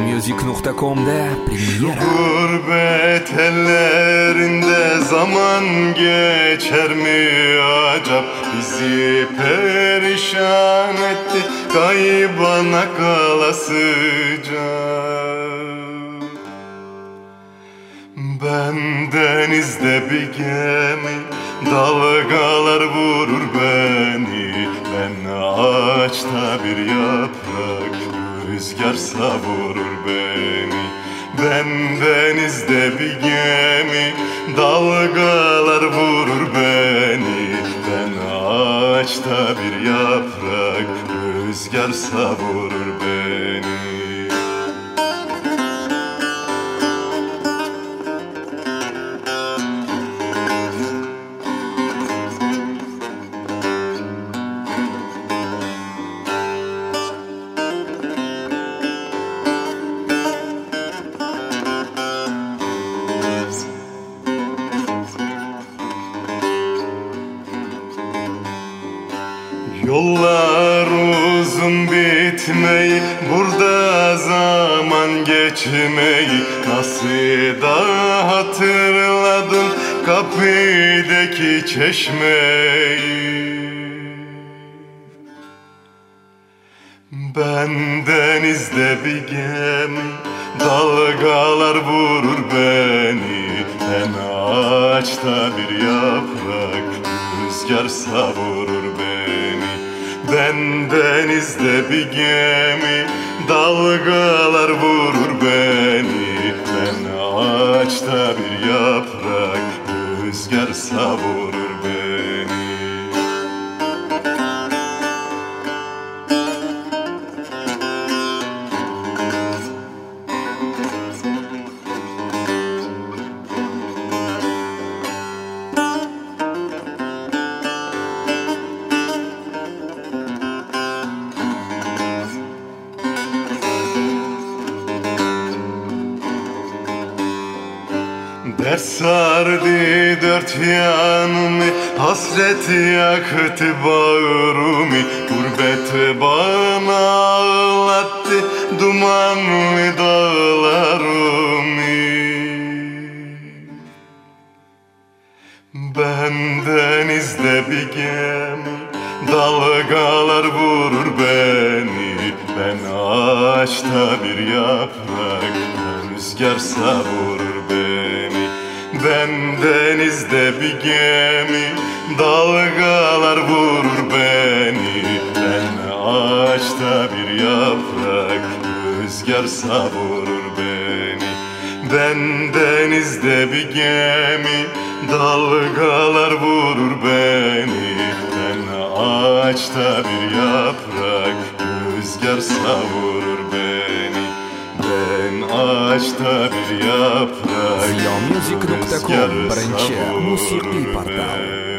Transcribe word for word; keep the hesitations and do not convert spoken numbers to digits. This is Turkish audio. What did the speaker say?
music nokta com'da premyera. Gurbet ellerinde zaman geçer mi acap? Bizi perişan etti kaybana kalasıca. Ben denizde bir gemi, dalgalar vurur beni. Ben ağaçta bir yaprak, rüzgar savurur beni. Ben denizde bir gemi, dalgalar vurur beni. Ben ağaçta bir yaprak, rüzgar savurur beni. Yollar uzun bitmeyi, burada zaman geçmeyi. Nasıl da hatırladım kapıdaki çeşmeyi. Ben denizde bir gemi, dalgalar vurur beni. Ben ağaçta bir yaprak, rüzgar savurur beni. Ben denizde bir gemi, dalgalar vurur beni. Ben ağaçta bir yaprak, rüzgar savurur beni. Dert sardı dört yanımı, hasret yaktı bağrımı. Gurbet bana ağlattı dumanlı dağlarımı. Ben denizde bir gemi, dalgalar vurur beni. Ben ağaçta bir yaprak, rüzgar savurur beni. Ben denizde bir gemi, dalgalar vurur beni. Ben ağaçta bir yaprak, rüzgar savurur beni. Ben denizde bir gemi, dalgalar vurur beni. Ben ağaçta bir yaprak, rüzgar savurur beni. Ben ağaçta bir yaprak, Ziyo music nokta com, birinchi musiqiy portal.